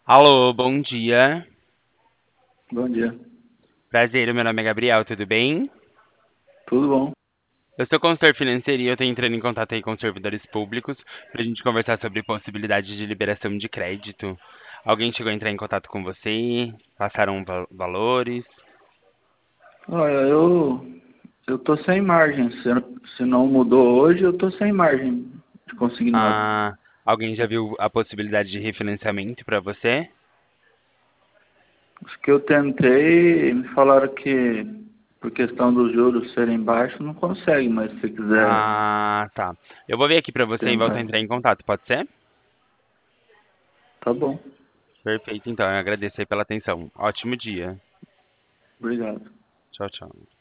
Alô, bom dia. Bom dia. Prazer, meu nome é Gabriel, tudo bem? Tudo bom? Eu sou consultor financeiro e eu tô entrando em contato aí com os servidores públicos pra gente conversar sobre possibilidade de liberação de crédito. Alguém chegou a entrar em contato com você? Passaram valores? Olha, eu tô sem margem. Se não mudou hoje, eu tô sem margem de consignado. Ah, alguém já viu a possibilidade de refinanciamento para você? Os que eu tentei, me falaram que por questão dos juros serem baixos, não consegue, mas se quiser Ah, tá. Eu vou ver aqui para você e volto a tentar, entrar em contato, pode ser? tá bom. Perfeito, então. Eu agradeço aí pela atenção. Ótimo dia. Obrigado. Tchau, tchau.